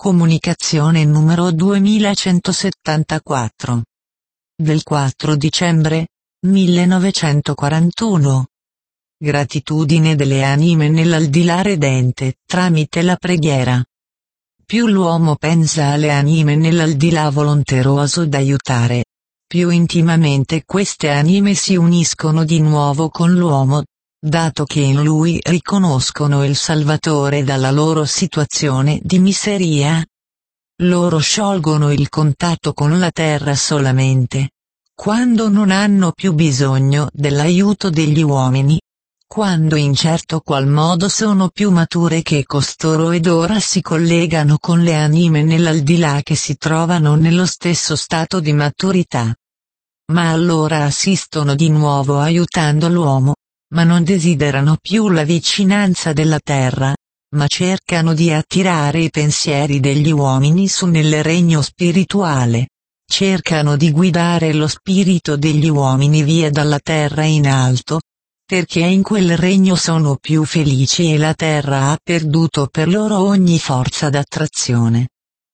Comunicazione numero 2174. Del 4 dicembre 1941. Gratitudine delle anime nell'aldilà redente tramite la preghiera. Più l'uomo pensa alle anime nell'aldilà volonteroso d'aiutare, più intimamente queste anime si uniscono di nuovo con l'uomo, dato che in lui riconoscono il Salvatore dalla loro situazione di miseria. Loro sciolgono il contatto con la terra solamente quando non hanno più bisogno dell'aiuto degli uomini, quando in certo qual modo sono più mature che costoro ed ora si collegano con le anime nell'aldilà che si trovano nello stesso stato di maturità. Ma allora assistono di nuovo aiutando l'uomo, ma non desiderano più la vicinanza della terra, ma cercano di attirare i pensieri degli uomini su nel regno spirituale. Cercano di guidare lo spirito degli uomini via dalla terra in alto, perché in quel regno sono più felici e la terra ha perduto per loro ogni forza d'attrazione.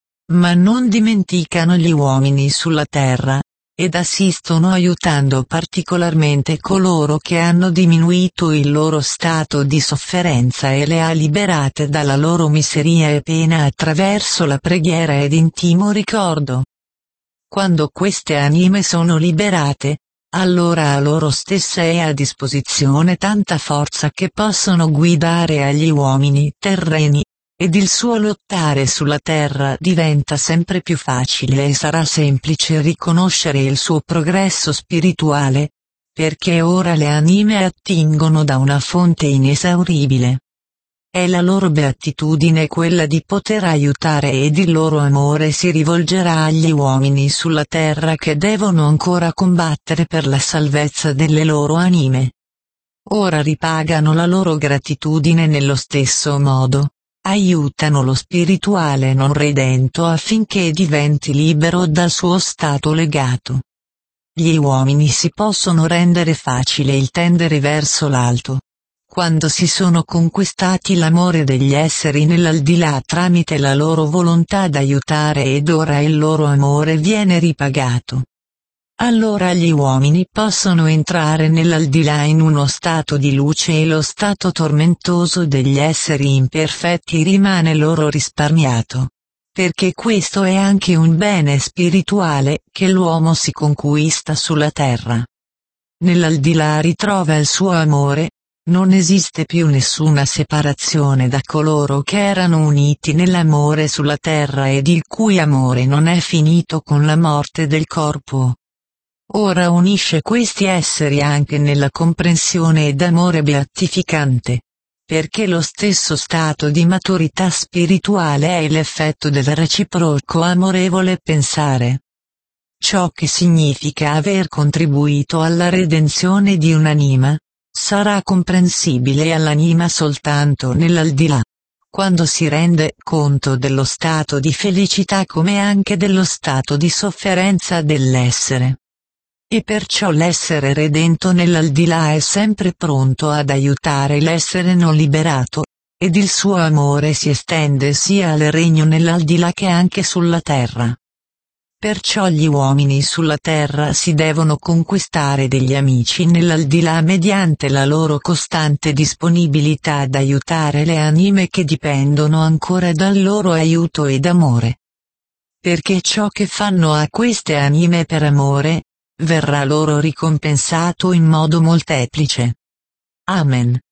Ma non dimenticano gli uomini sulla terra, ed assistono aiutando particolarmente coloro che hanno diminuito il loro stato di sofferenza e le ha liberate dalla loro miseria e pena attraverso la preghiera ed intimo ricordo. Quando queste anime sono liberate, allora a loro stessa è a disposizione tanta forza che possono guidare agli uomini terreni, ed il suo lottare sulla terra diventa sempre più facile e sarà semplice riconoscere il suo progresso spirituale, perché ora le anime attingono da una fonte inesauribile. È la loro beatitudine quella di poter aiutare ed il loro amore si rivolgerà agli uomini sulla terra che devono ancora combattere per la salvezza delle loro anime. Ora ripagano la loro gratitudine nello stesso modo. Aiutano lo spirituale non redento affinché diventi libero dal suo stato legato. Gli uomini si possono rendere facile il tendere verso l'alto, quando si sono conquistati l'amore degli esseri nell'aldilà tramite la loro volontà d'aiutare ed ora il loro amore viene ripagato. Allora gli uomini possono entrare nell'aldilà in uno stato di luce e lo stato tormentoso degli esseri imperfetti rimane loro risparmiato. Perché questo è anche un bene spirituale che l'uomo si conquista sulla terra. Nell'aldilà ritrova il suo amore, non esiste più nessuna separazione da coloro che erano uniti nell'amore sulla terra ed il cui amore non è finito con la morte del corpo. Ora unisce questi esseri anche nella comprensione ed amore beatificante, perché lo stesso stato di maturità spirituale è l'effetto del reciproco amorevole pensare. Ciò che significa aver contribuito alla redenzione di un'anima, sarà comprensibile all'anima soltanto nell'aldilà, quando si rende conto dello stato di felicità come anche dello stato di sofferenza dell'essere. E perciò l'essere redento nell'aldilà è sempre pronto ad aiutare l'essere non liberato, ed il suo amore si estende sia al regno nell'aldilà che anche sulla terra. Perciò gli uomini sulla terra si devono conquistare degli amici nell'aldilà mediante la loro costante disponibilità ad aiutare le anime che dipendono ancora dal loro aiuto ed amore. Perché ciò che fanno a queste anime per amore, verrà loro ricompensato in modo molteplice. Amen.